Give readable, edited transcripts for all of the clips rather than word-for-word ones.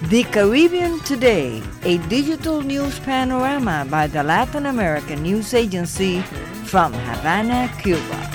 The Caribbean Today, a digital news panorama by the Latin American News Agency from Havana, Cuba.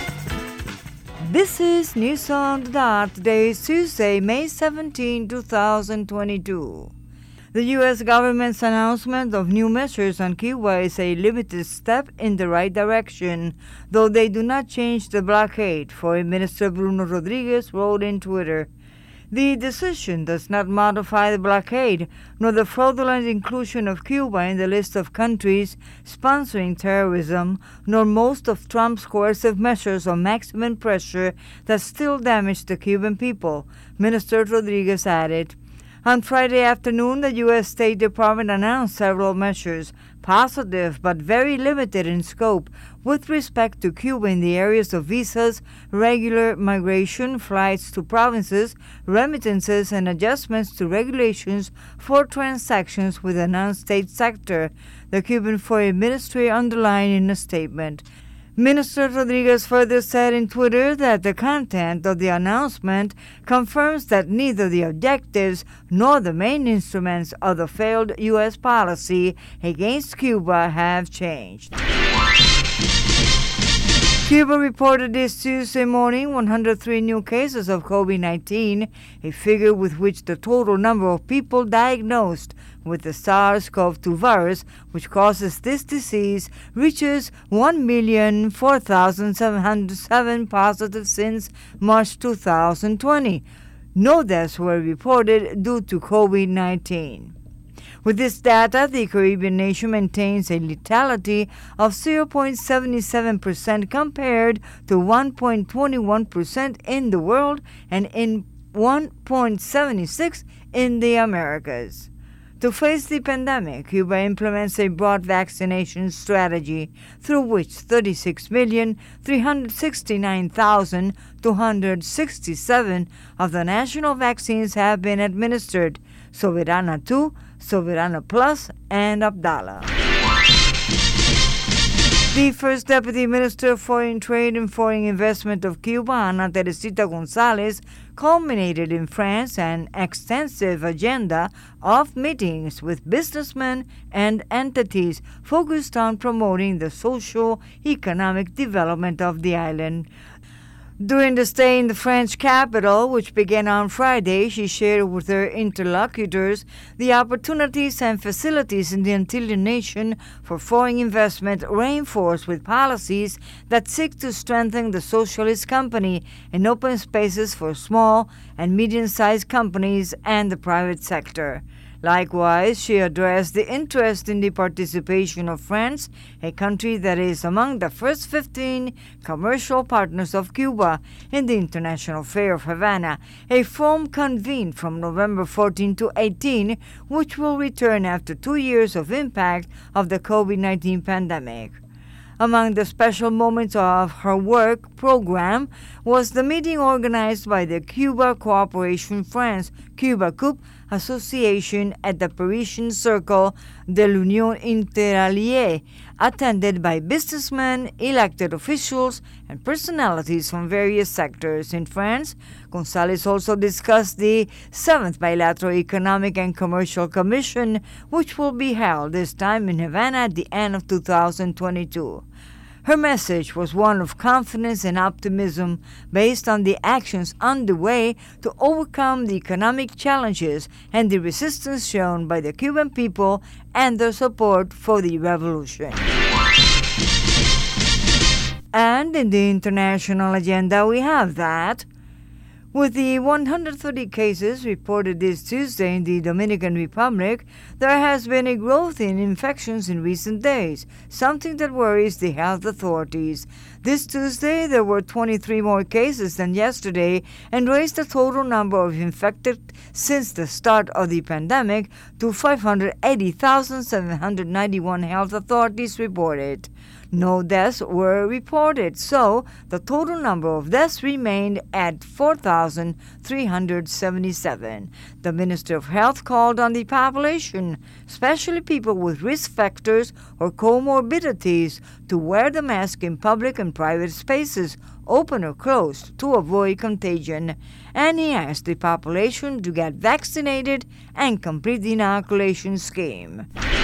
This is News on the Dot. Today is Tuesday, May 17, 2022. The U.S. government's announcement of new measures on Cuba is a limited step in the right direction, though they do not change the blockade, Foreign Minister Bruno Rodriguez wrote in Twitter. The decision does not modify the blockade, nor the fraudulent inclusion of Cuba in the list of countries sponsoring terrorism, nor most of Trump's coercive measures of maximum pressure that still damage the Cuban people, Minister Rodriguez added. On Friday afternoon, the U.S. State Department announced several measures, positive but very limited in scope, with respect to Cuba in the areas of visas, regular migration, flights to provinces, remittances, and adjustments to regulations for transactions with the non-state sector, the Cuban Foreign Ministry underlined in a statement. Minister Rodriguez further said in Twitter that the content of the announcement confirms that neither the objectives nor the main instruments of the failed U.S. policy against Cuba have changed. Cuba reported this Tuesday morning 103 new cases of COVID-19, a figure with which the total number of people diagnosed with the SARS-CoV-2 virus, which causes this disease, reaches 1,004,707 positive since March 2020. No deaths were reported due to COVID-19. With this data, the Caribbean nation maintains a lethality of 0.77% compared to 1.21% in the world and in 1.76% in the Americas. To face the pandemic, Cuba implements a broad vaccination strategy through which 36,369,267 of the national vaccines have been administered, Soberana 2, Soberana Plus, and Abdala. The First Deputy Minister of Foreign Trade and Foreign Investment of Cuba, Ana Teresita González, culminated in France an extensive agenda of meetings with businessmen and entities focused on promoting the socio-economic development of the island. During the stay in the French capital, which began on Friday, she shared with her interlocutors the opportunities and facilities in the Antillean nation for foreign investment, reinforced with policies that seek to strengthen the socialist company and open spaces for small and medium-sized companies and the private sector. Likewise, she addressed the interest in the participation of France, a country that is among the first 15 commercial partners of Cuba, in the International Fair of Havana, a forum convened from November 14 to 18, which will return after 2 years of impact of the COVID-19 pandemic. Among the special moments of her work program was the meeting organized by the Cuba Cooperation France Cuba CUP Association at the Parisian Circle de l'Union Interalliée, attended by businessmen, elected officials, and personalities from various sectors. In France, González also discussed the 7th Bilateral Economic and Commercial Commission, which will be held this time in Havana at the end of 2022. Her message was one of confidence and optimism based on the actions underway to overcome the economic challenges and the resistance shown by the Cuban people and their support for the revolution. And in the international agenda, we have that with the 130 cases reported this Tuesday in the Dominican Republic, there has been a growth in infections in recent days, something that worries the health authorities. This Tuesday, there were 23 more cases than yesterday and raised the total number of infected since the start of the pandemic to 580,791, health authorities reported. No deaths were reported, so the total number of deaths remained at 4,377. The Minister of Health called on the population, especially people with risk factors or comorbidities, to wear the mask in public and private spaces, open or closed, to avoid contagion. And he asked the population to get vaccinated and complete the inoculation scheme.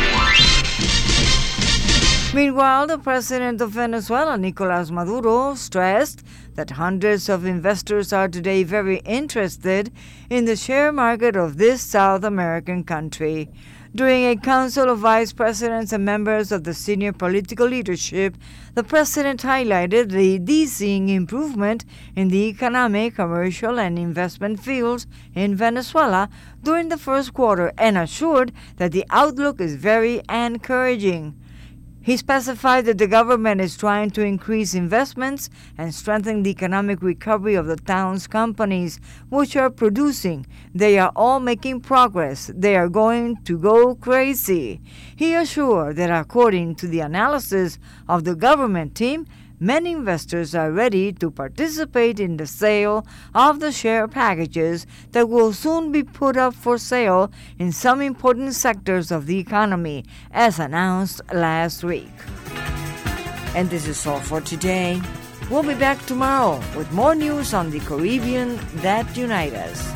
Meanwhile, the president of Venezuela, Nicolás Maduro, stressed that hundreds of investors are today very interested in the share market of this South American country. During a council of vice presidents and members of the senior political leadership, the president highlighted the dizzying improvement in the economic, commercial, and investment fields in Venezuela during the first quarter and assured that the outlook is very encouraging. He specified that the government is trying to increase investments and strengthen the economic recovery of the town's companies, which are producing. They are all making progress. They are going to go crazy. He assured that according to the analysis of the government team, many investors are ready to participate in the sale of the share packages that will soon be put up for sale in some important sectors of the economy, as announced last week. And this is all for today. We'll be back tomorrow with more news on the Caribbean that unite us.